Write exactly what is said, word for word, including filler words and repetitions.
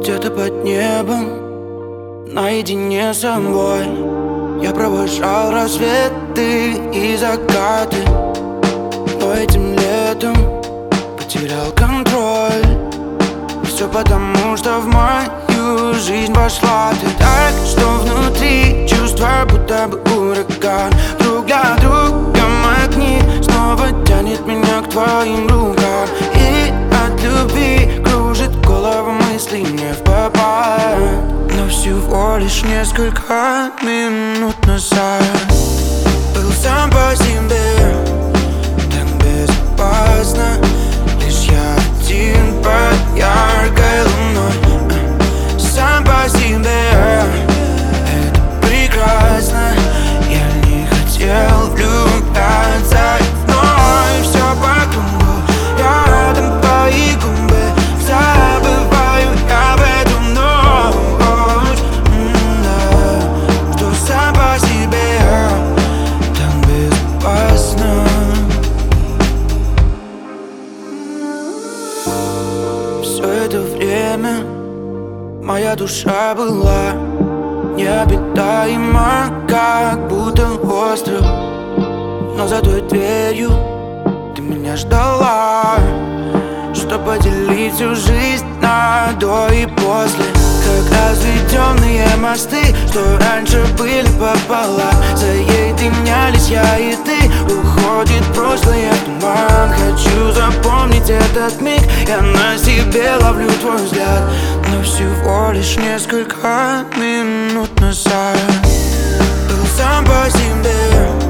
Где-то под небом, наедине с собой, я провожал рассветы и закаты, но этим летом потерял контроль. Все потому, что в мою жизнь вошла ты так, что внутри чувства будто бы ураган. Друг для друга магнит снова тянет меня к твоим рукам. И от любви кружит голову мысли не впопад. Но всего лишь несколько минут назад был сам по себе, так безопасно. Лишь я один под яркой луной, сам по себе, это прекрасно. Я не хотел влюбляться, но и все по кругу. Я рядом твои губы, забываю я об этом ночь. М-да, что сам по себе, так безопасно. Все это время моя душа была необитаема, как будто остров. Но за той дверью ты меня ждала, чтоб поделить всю жизнь на до и после. Как разведенные мосты, что раньше были пополам, соединялись я и ты. Уходит прошлое в туман. Хочу запомнить этот миг, я на себе ловлю твой взгляд. Но всего лишь несколько минут назад был сам по себе,